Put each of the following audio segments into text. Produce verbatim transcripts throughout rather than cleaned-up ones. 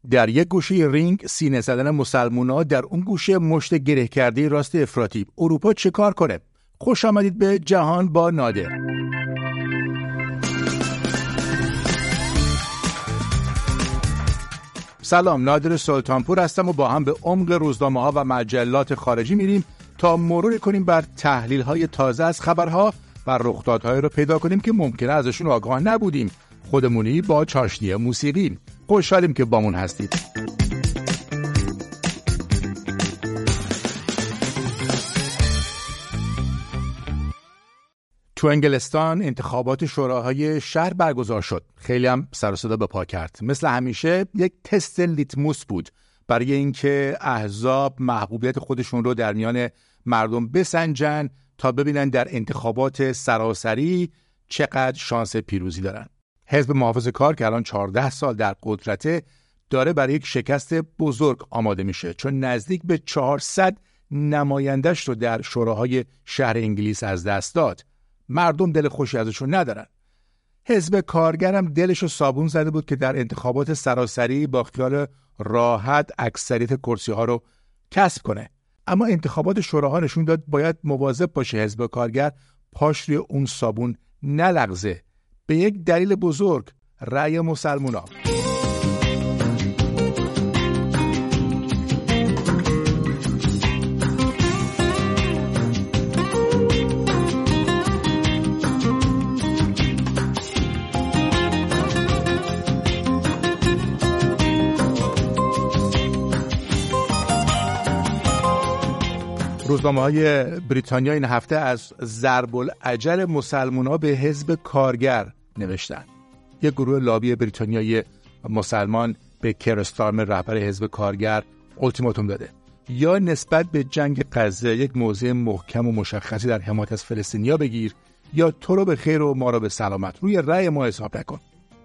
در یک گوشه رینگ سینه زدن مسلمونا، در اون گوشه مشت گره کرده راست افراطی. اروپا چه کار کنه؟ خوش آمدید به جهان با نادر. سلام، نادر سلطانپور هستم و با هم به عمق روزنامه‌ها و مجلات خارجی میریم تا مرور کنیم بر تحلیل‌های تازه از خبرها و رخدادهایی رو پیدا کنیم که ممکنه ازشون آگاه نبودیم. خودمونی با چاشنی موسیقی. خوشحالیم که بامون هستید. تو انگلستان انتخابات شوراهای شهر برگزار شد. خیلی هم سر و صدا به پا کرد. مثل همیشه یک تست لیتموس بود برای اینکه احزاب محبوبیت خودشون رو در میان مردم بسنجن تا ببینن در انتخابات سراسری چقدر شانس پیروزی دارن. حزب محافظه‌کار که الان چهارده سال در قدرته داره برای یک شکست بزرگ آماده میشه، چون نزدیک به چهارصد نمایندش رو در شوراهای شهر انگلیس از دست داد. مردم دل خوشی ازشون ندارن. حزب کارگر هم دلشو صابون زده بود که در انتخابات سراسری با خیال راحت اکثریت کرسی ها رو کسب کنه. اما انتخابات شوراها نشون داد باید مواظب باشه حزب کارگر پاش روی اون صابون نلغزه، به یک دلیل بزرگ: رأی مسلمونا. روزنامه‌های بریتانیا این هفته از ضرب الاجل مسلمان‌ها به حزب کارگر نوشتن. یک گروه لابی بریتانیایی مسلمان به کیر استارمر رهبر حزب کارگر التیماتوم داده: یا نسبت به جنگ غزه یک موضع محکم و مشخصی در حمایت از فلسطینیا بگیر، یا تو رو به خیر و ما رو به سلامت، روی رأی ما حساب نکن.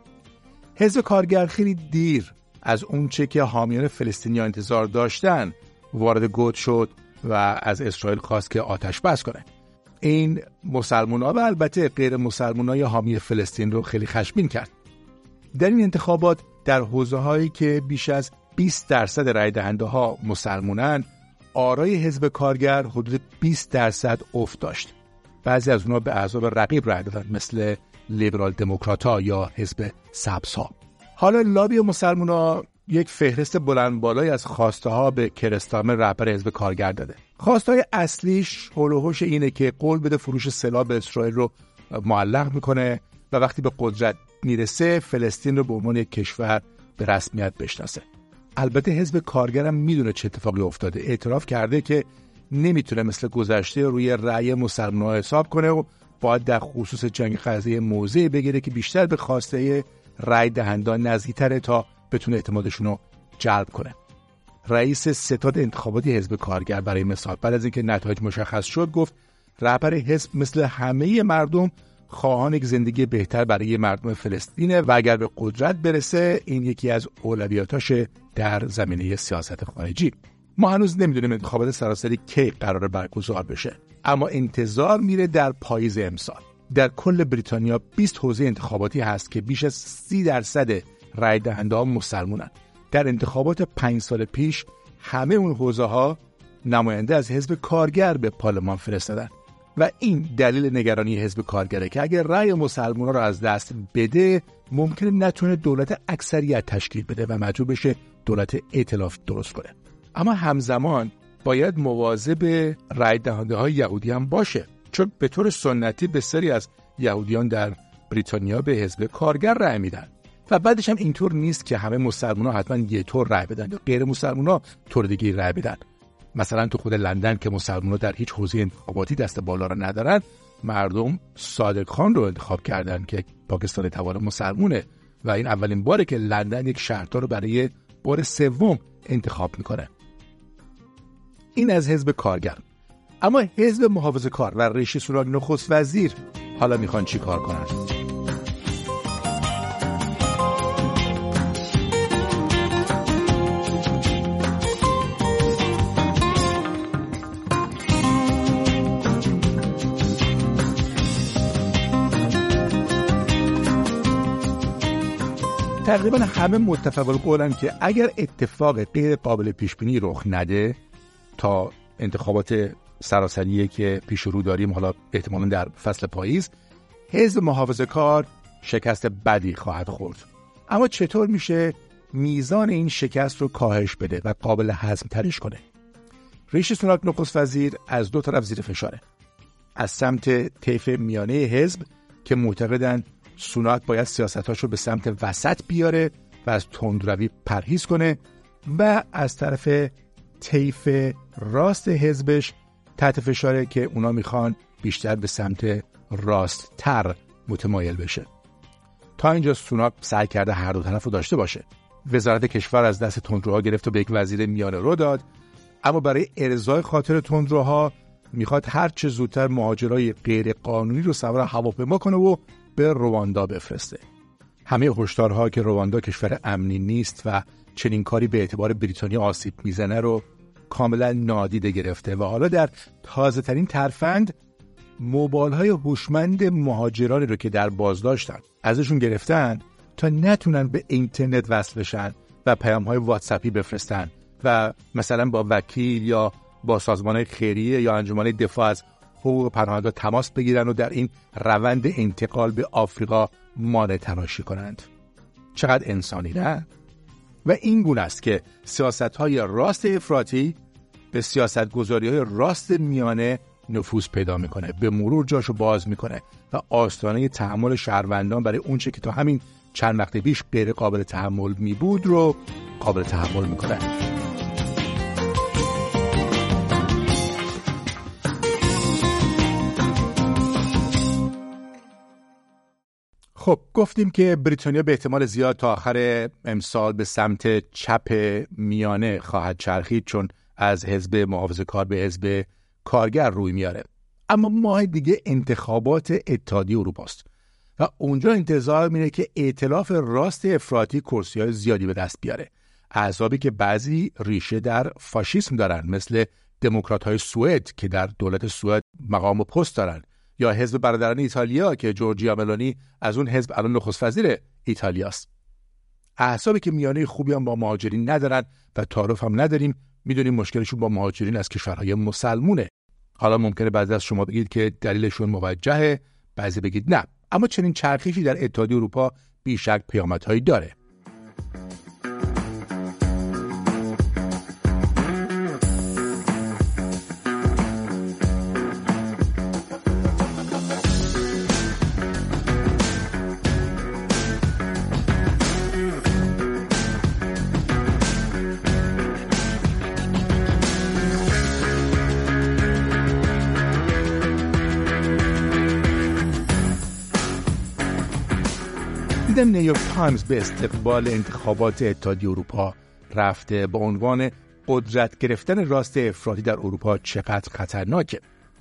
حزب کارگر خیلی دیر از اون چه که حامیان فلسطینیا انتظار داشتن وارد گود شد و از اسرائیل خواست که آتش بس کنه. این مسلمان‌ها و البته غیر مسلمان‌های حامی فلسطین رو خیلی خشمگین کرد. در این انتخابات در حوزه‌هایی که بیش از بیست درصد رای دهنده‌ها مسلمانن، آرای حزب کارگر حدود بیست درصد افت داشت. بعضی از اونها به احزاب رقیب رای دادن، مثل لیبرال دموکرات‌ها یا حزب سبزها. حالا لابی مسلمان‌ها یک فهرست بلند بالای از خواسته ها به کیر استارمر رهبر حزب کارگر داده. خواسته های اصلیش حول و حوش اینه که قول بده فروش سلاح به اسرائیل رو معلق میکنه و وقتی به قدرت میرسه فلسطین رو به عنوان یک کشور به رسمیت بشناسه. البته حزب کارگر هم میدونه چه اتفاقی افتاده. اعتراف کرده که نمیتونه مثل گذشته روی رأی مسلمان‌ها حساب کنه و باید در خصوص جنگ غزه موضع بگیره که بیشتر به خواسته رأی دهندگان نزدیک‌تره تا بتونه اعتمادشون رو جلب کنه. رئیس ستاد انتخاباتی حزب کارگر برای مثال بعد از اینکه نتایج مشخص شد گفت رهبر حزب مثل همه مردم خواهان یک زندگی بهتر برای مردم فلسطینه و اگر به قدرت برسه این یکی از اولویاتاشه در زمینه سیاست خارجی. ما هنوز نمیدونیم انتخابات سراسری کی قراره برگزار بشه، اما انتظار میره در پاییز امسال. در کل بریتانیا بیست حوزه انتخاباتی هست که بیش از سی درصد رای دهنده ها مسلمانن. در انتخابات پنج سال پیش همه اون حوزه ها نماینده از حزب کارگر به پارلمان فرستادن و این دلیل نگرانی حزب کارگره که اگر رای مسلمانان رو از دست بده ممکنه نتونه دولت اکثریت تشکیل بده و مجبور بشه دولت ائتلاف درست کنه. اما همزمان باید مواظب رای دهنده های یهودی هم باشه، چون به طور سنتی بسیاری از یهودیان در بریتانیا به حزب کارگر رای میدن و بعدش هم اینطور نیست که همه مسلمان‌ها حتما یه طور رای بدن یا غیر مسلمان‌ها طور دیگه رای بدن. مثلا تو خود لندن که مسلمان‌ها در هیچ حوزه انتخاباتی دست بالا را ندارن، مردم صادق خان رو انتخاب کردن که پاکستان توان مسلمونه و این اولین باره که لندن یک شهردار رو برای بار سوم انتخاب میکنه. این از حزب کارگر. اما حزب محافظه‌کار و ریشی سوناک نخست وزیر حالا میخوان چی کار کنن؟ تقریبا همه متفق القولن که اگر اتفاق غیر قابل پیش بینی رخ نده تا انتخابات سراسری که پیش رو داریم، حالا احتمالاً در فصل پاییز، حزب محافظه‌کار شکست بدی خواهد خورد. اما چطور میشه میزان این شکست رو کاهش بده و قابل هضم ترش کنه؟ ریشی سوناک نخست وزیر از دو طرف زیر فشاره. از سمت طیف میانه حزب که معتقدن سوناک باید سیاستاشو به سمت وسط بیاره و از تندروی پرهیز کنه، و از طرف طیف راست حزبش تحت فشاره که اونا میخوان بیشتر به سمت راست تر متمایل بشه. تا اینجا سوناک سعی کرده هر دو طرف رو داشته باشه. وزارت کشور از دست تندروها گرفت و به یک وزیر میانه رو داد، اما برای ارضای خاطر تندروها میخواد هر چه زودتر مهاجرای غیر قانونی رو سوار هواپیما کنه و به رواندا بفرسته. همه هشدارها که رواندا کشور امنی نیست و چنین کاری به اعتبار بریتانیا آسیب میزنه رو کاملا نادیده گرفته و حالا در تازه ترین ترفند موبایل‌های هوشمند مهاجرانی رو که در بازداشتن ازشون گرفتن تا نتونن به اینترنت وصل بشن و پیام‌های واتساپی بفرستن و مثلا با وکیل یا با سازمان خیریه یا انجمن دفاع از حقوق پناهنده تماس بگیرن و در این روند انتقال به آفریقا مانع تراشی کنند. چقدر انسانی، نه؟ و این گونه است که سیاست‌های راست افراطی به سیاست‌گذاری‌های راست میانه نفوذ پیدا میکنه، به مرور جاشو باز میکنه و آستانه تحمل شهروندان برای اونچه که تا همین چند وقت پیش غیر قابل تحمل می بود رو قابل تحمل میکنه. خب گفتیم که بریتانیا به احتمال زیاد تا آخر امسال به سمت چپ میانه خواهد چرخید، چون از حزب محافظه‌کار به حزب کارگر روی میاره. اما ماه دیگه انتخابات اتحادیه اروپا است و اونجا انتظار میره که ائتلاف راست افراطی کرسی‌های زیادی به دست بیاره. احزابی که بعضی ریشه در فاشیسم دارن، مثل دموکرات‌های سوئد که در دولت سوئد مقام و پست دارن، یا حزب برادران ایتالیا که جورجیا ملونی از اون حزب الان نخست وزیر ایتالیاست. احزابی که میانه خوبی هم با مهاجرین ندارن و تعارف هم نداریم. میدونیم مشکلشون با مهاجرین از کشورهای مسلمونه. حالا ممکنه بعضی از شما بگید که دلیلشون موجهه، بعضی بگید نه، اما چنین چرخشی در اتحادیه اروپا بیشک پیامدهایی داره. دیدم نیویورک تایمز به استقبال انتخابات اتحادیه اروپا رفته با عنوان قدرت گرفتن راست افراطی در اروپا چقدر خطرناکه.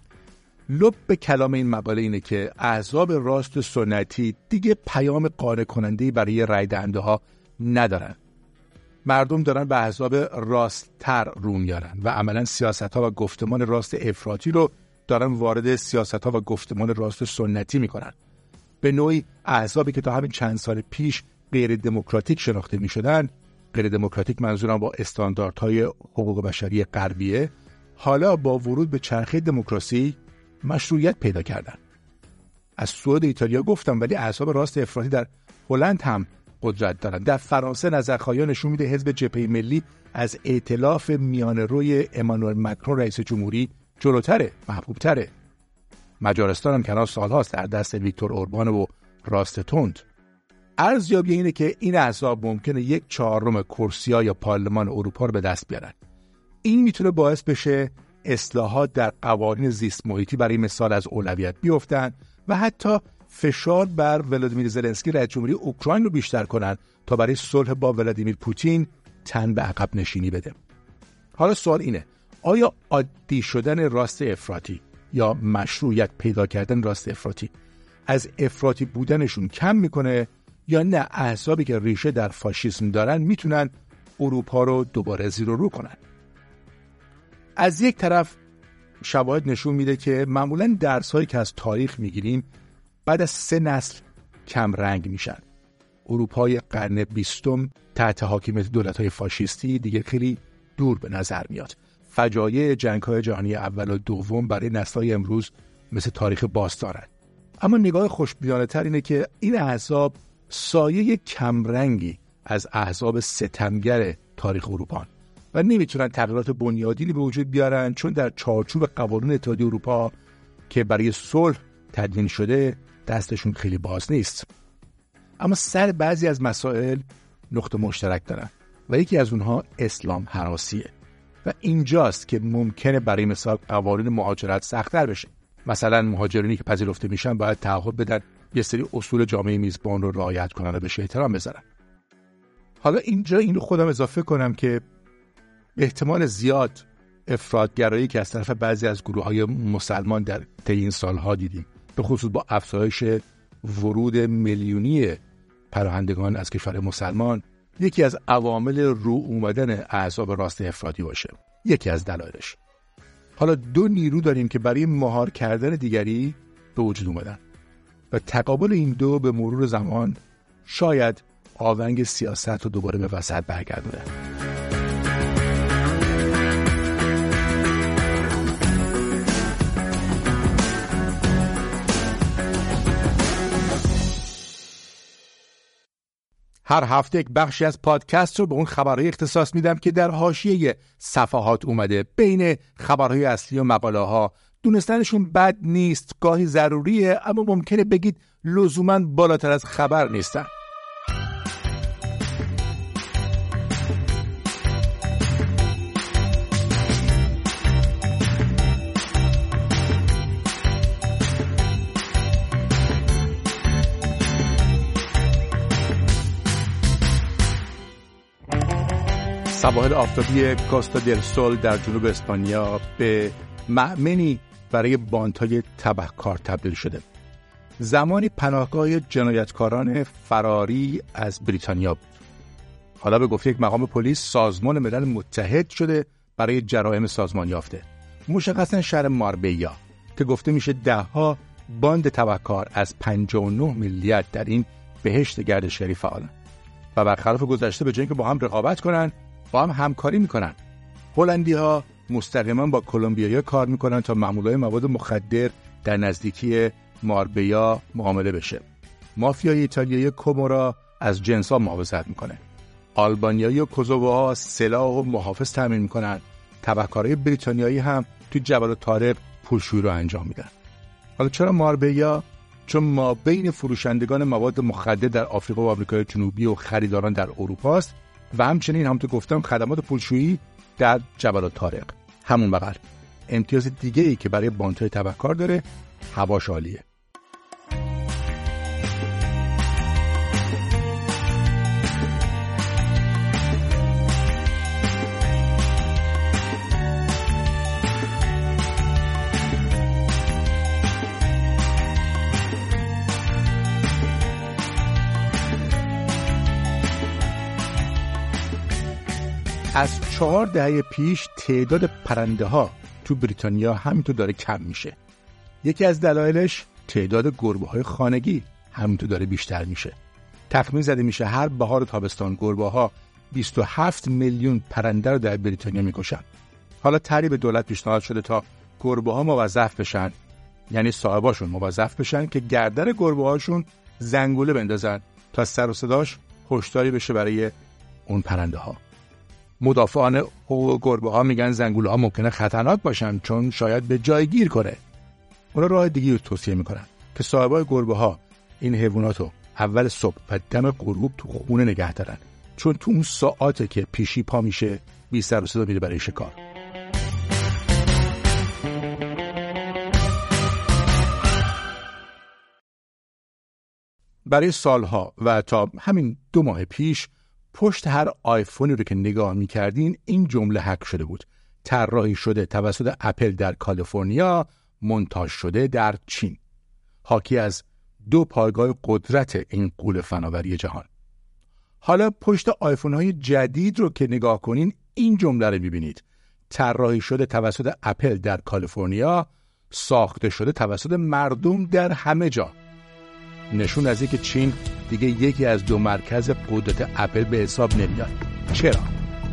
لب به کلام این مقاله اینه که احزاب راست سنتی دیگه پیام قانع کننده‌ای برای رای دهنده ها ندارن. مردم دارن به احزاب راست‌تر رو میارن و عملاً سیاست‌ها و گفتمان راست افراطی رو دارن وارد سیاست‌ها و گفتمان راست سنتی میکنن. به نوعی احزابی که تا همین چند سال پیش غیر دموکراتیک شناخته می شدن، غیر دموکراتیک منظورم با استانداردهای حقوق بشری غربیه، حالا با ورود به چرخه دموکراسی مشروعیت پیدا کردن. از سوئد ایتالیا گفتم، ولی احزاب راست افراطی در هلند هم قدرت دارن. در فرانسه نظرخواهی نشون میده حزب جبهه ملی از ائتلاف میانه روی امانوئل مکرون رئیس جمهوری جلوتره، محبوبتره. مجارستان هم کنار سالهاست در دست ویکتور اوربان و راست تند. ارزیابی اینه که این احزاب ممکنه یک چهارم کرسی‌ها یا پارلمان اروپا رو به دست بیارن. این میتونه باعث بشه اصلاحات در قوانین زیست محیطی برای مثال از اولویت بیفتن و حتی فشار بر ولادیمیر زلنسکی رئیس جمهوری اوکراین رو بیشتر کنن تا برای صلح با ولادیمیر پوتین تن به عقب نشینی بده. حالا سوال اینه، آیا عادی شدن راست افراطی یا مشروعیت پیدا کردن راست افراطی از افراطی بودنشون کم میکنه یا نه احزابی که ریشه در فاشیسم دارن میتونن اروپا رو دوباره زیر و رو کنن؟ از یک طرف شواهد نشون میده که معمولاً درس‌هایی که از تاریخ میگیریم بعد از سه نسل کم رنگ میشن. اروپای قرن بیستم تحت حاکمیت دولت‌های فاشیستی دیگه خیلی دور به نظر میاد. فجایع جنگ‌های جهانی اول و دوم برای نسل‌های امروز مثل تاریخ باستانه. اما نگاه خوشبینانه‌تر اینه که این احزاب سایه کمرنگی از احزاب ستمگر تاریخ اروپا و نمیتونن تغییرات بنیادینی به وجود بیارن، چون در چارچوب قوانین اتحادیه اروپا که برای صلح تدوین شده دستشون خیلی باز نیست. اما سر بعضی از مسائل نقطه مشترک دارن و یکی از اونها اسلام هراسیه و اینجاست که ممکنه برای مثال قوانین مهاجرت سخت‌تر بشه. مثلا مهاجرینی که پذیرفته میشن باید تعهد بدن یه سری اصول جامعه میزبان رو رعایت کنن و بهش احترام بذارن. حالا اینجا اینو خودم اضافه کنم که احتمال زیاد افراط‌گرایی که از طرف بعضی از گروه‌های مسلمان در طی این سال‌ها دیدیم، به خصوص با افزایش ورود میلیونی پناهندگان از کشور مسلمان، یکی از عوامل رو اومدن احزاب راست افراطی باشه. یکی از دلایلش. حالا دو نیرو داریم که برای مهار کردن دیگری به وجود اومدن و تقابل این دو به مرور زمان شاید آونگ سیاست رو دوباره به وسط برگردونه. هر هفته یک بخشی از پادکست رو به اون خبرهای اختصاص میدم که در حاشیه صفحات اومده. بین خبرهای اصلی و مقاله ها دونستنشون بد نیست، گاهی ضروریه، اما ممکنه بگید لزوماً بالاتر از خبر نیستن. سواحل آفتابی کوستا دل سول در جنوب اسپانیا به مأمنی برای باندهای تبهکار تبدیل شده. زمانی پناهگاه جنایتکاران فراری از بریتانیا بود. حالا به گفته یک مقام پلیس سازمان ملل متحد شده برای جرایم سازمان یافته. مشخصاً شهر ماربیا که گفته میشه دهها باند تبهکار از پنجاه و نه ملیت در این بهشت گردشگری فعالن و برخلاف گذشته به جای اینکه با هم رقابت کنن با هم همکاری میکنن. هلندی‌ها مستقیما با کلمبیایی‌ها کار میکنن تا مامورای مواد مخدر در نزدیکی ماربیا معامله بشه. مافیای ایتالیایی کومورا از جنس‌ها محافظت میکنه. آلبانیایی و کوزووها سلاح و محافظ تامین میکنن. تبهکارای بریتانیایی هم تو جبل طارق پولشویی رو انجام میدن. حالا چرا ماربیا؟ چون ما بین فروشندگان مواد مخدر در آفریقا و آمریکای جنوبی و خریداران در اروپا است و همچنین همونطور گفتم خدمات پولشویی در جبل طارق. همون بغل. امتیاز دیگه ای که برای باندهای تبهکار داره، هواش عالیه. از چهار دهه پیش تعداد پرنده ها تو بریتانیا همینطور داره کم میشه. یکی از دلایلش تعداد گربه های خانگی همینطور داره بیشتر میشه. تخمین زده میشه هر بهار و تابستان گربه ها بیست و هفت میلیون پرنده رو در بریتانیا میکشن. حالا طرحی به دولت پیشنهاد شده تا گربه ها موظف بشن، یعنی صاحباشون موظف بشن که گردن گربه هاشون زنگوله بندازن تا سر و صداش هشداری بشه برای اون پرنده ها. مدافعان حقوق گربه ها میگن زنگوله ها ممکنه خطرناک باشن چون شاید به جای گیر کنه. اونا راه دیگه رو توصیه میکنن که صاحبای گربه ها این حیواناتو اول صبح و دم غروب تو خونه نگه دارن، چون تو اون ساعاته که پیشی پا میشه بی سر و صدا میره برای شکار. برای سالها و تا همین دو ماه پیش پشت هر آیفونی رو که نگاه می‌کردین این جمله حک شده بود: طراحی شده توسط اپل در کالیفرنیا، مونتاژ شده در چین. حاکی از دو پایگاه قدرت این غول فناوری جهان. حالا پشت آیفون‌های جدید رو که نگاه کنین این جمله رو می‌بینید: طراحی شده توسط اپل در کالیفرنیا، ساخته شده توسط مردم در همه جا. نشون از اینکه چین دیگه یکی از دو مرکز قدرت اپل به حساب نمیاد. چرا؟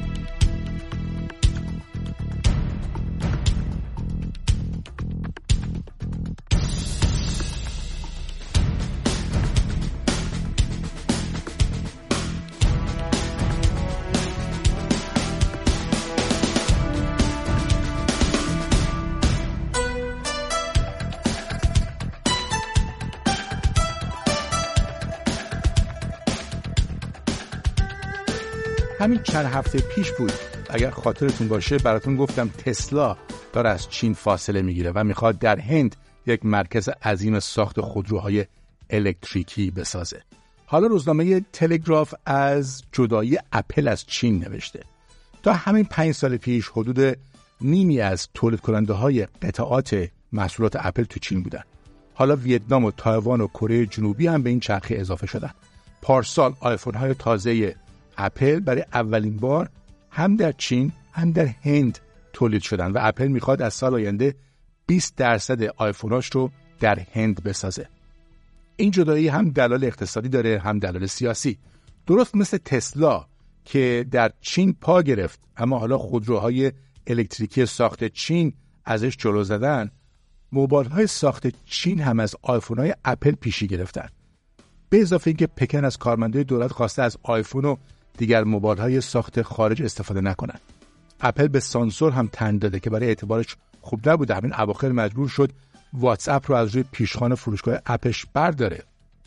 همین چند هفته پیش بود، اگر خاطرتون باشه براتون گفتم تسلا داره از چین فاصله میگیره و میخواد در هند یک مرکز عظیم ساخت خودروهای الکتریکی بسازه. حالا روزنامه تلگراف از جدایی اپل از چین نوشته. تا همین پنج سال پیش حدود نیمی از تولید کننده های قطعات محصولات اپل تو چین بودن. حالا ویتنام و تایوان و کره جنوبی هم به این چرخه اضافه شدن. پارسال آیفون های تازه اپل برای اولین بار هم در چین هم در هند تولید شدن و اپل میخواد از سال آینده بیست درصد آیفوناش رو در هند بسازه. این جدایی هم دلایل اقتصادی داره هم دلایل سیاسی. درست مثل تسلا که در چین پا گرفت اما حالا خودروهای الکتریکی ساخت چین ازش جلو زدن، موبایل‌های ساخت چین هم از آیفون‌های اپل پیشی گرفتن. به اضافه اینکه پکن از کارمندای دولت خواسته از آیفون و دیگر موبایل‌های ساخت خارج استفاده نکنن. اپل به سانسور هم تن داده که برای اعتبارش خوب نبوده. همین اواخر مجبور شد واتس اپ رو از روی پیشخوان فروشگاه اپش برداره.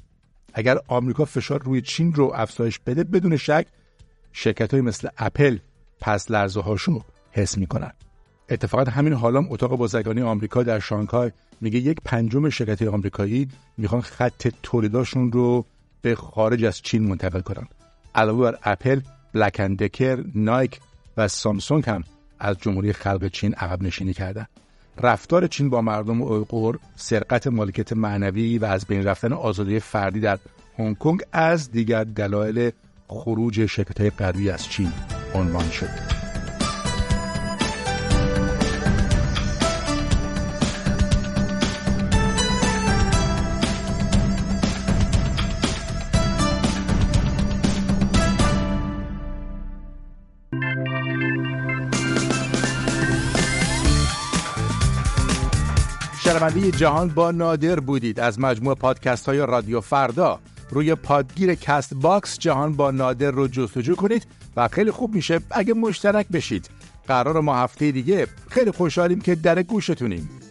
اگر آمریکا فشار روی چین رو افزایش بده، بدون شک شرکت‌های مثل اپل پس لرزه هاشو حس می‌کنن. اتفاقا همین حالا اتاق بازرگانی آمریکا در شانگهای میگه یک پنجم شرکت‌های آمریکایی میخوان خط تولیداشون رو به خارج از چین منتقل کنن. علاوه بر اپل، بلک اند دکر، نایک و سامسونگ هم از جمهوری خلق چین عقب نشینی کردن. رفتار چین با مردم اویغور، سرقت مالکیت معنوی و از بین رفتن آزادی فردی در هنگ کنگ از دیگر دلایل خروج شرکت‌های غربی از چین عنوان شد. شنونده جهان با نادر بودید از مجموعه پادکست های رادیو فردا. روی پادگیر کست باکس جهان با نادر رو جستجو کنید و خیلی خوب میشه اگه مشترک بشید. قرار ما هفته دیگه خیلی خوشحالیم که در گوشتونیم.